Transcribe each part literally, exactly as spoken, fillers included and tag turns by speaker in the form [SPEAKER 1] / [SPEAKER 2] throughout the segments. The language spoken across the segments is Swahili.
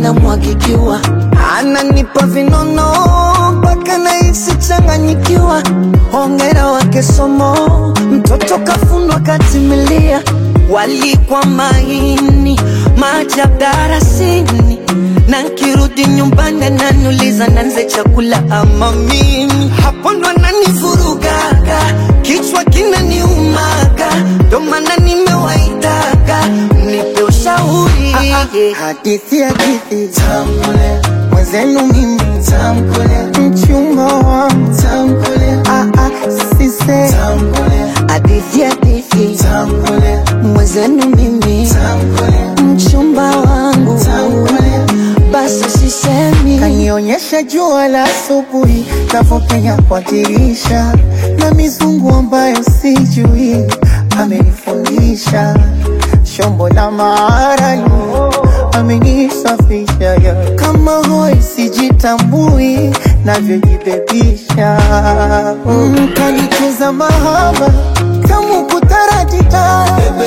[SPEAKER 1] na mwagikiwa. Ananipa vinono mpaka nahisi changanyikiwa. Hongera wake somo, mtoto kafunwa katimilia. Walikwa maini, majab darasini, na nkirudi nyumbani ananiuliza nanze chakula ama mimi. Hapo ndo ananivurugaga, kichwa kinaniumaga, ndo maana nimewaitaga mnipe ushauri.
[SPEAKER 2] Hadithi hadithi tamkule, mwenzenu mimi tamkule, mchumba wangu tamkule, ah ah sise tamkule.
[SPEAKER 1] Hadithi hadithi
[SPEAKER 2] tamkule,
[SPEAKER 1] mwenzenu mimi
[SPEAKER 2] tamkule,
[SPEAKER 1] mchumba wangu
[SPEAKER 2] tamkule.
[SPEAKER 1] Basi sisemi.
[SPEAKER 2] Kanionyesha jua la asubuhi navopenya kwa dirisha, na mizungu ambayo sijui amenifundisha. Shombo la maaralu amenisafisha ya. Kama hoi sijitambui navyojibebisha. mm, Kanicheza mahaba kama kutaratita,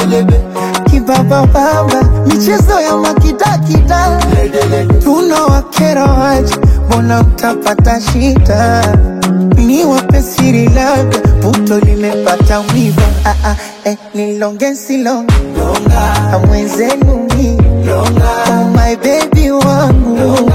[SPEAKER 2] kibaba baba michezo ya makidakida. Tunawakera waje, mbona utapata shida? Ni wape siri labda, puto limepata mwiba. Ah ah, eh, nilonge silonge longa, mwenzenu mi longa, oh my baby wangu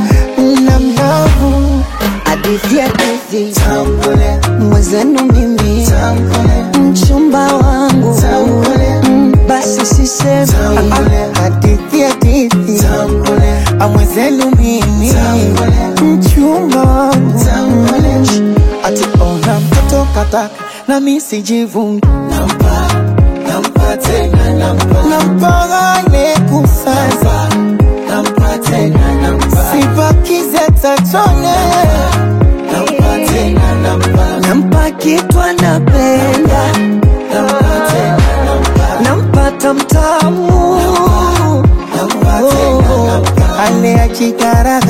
[SPEAKER 2] namlavu.
[SPEAKER 1] Hadithi hadithi
[SPEAKER 2] tamkule,
[SPEAKER 1] mwenzenu mimi
[SPEAKER 2] tamkule,
[SPEAKER 1] mchumba wangu
[SPEAKER 2] tamkule.
[SPEAKER 1] mm, basi sisemi.
[SPEAKER 2] Tamkule, hadithi hadithi tamkule, mwenzenu mimi tamkule, mchumba wangu tamkule. Ati ona mtoto kataka na mimi sijivungi, nampa nampa tena nampa, nampa gane kusasa, nampa tena nampa, sibakize tatone, nampa tena nampa,
[SPEAKER 1] Nampa kitu anapenda,
[SPEAKER 2] nampa tena nampa,
[SPEAKER 1] nampata mtamu,
[SPEAKER 2] nampa tena nampa, ale achikara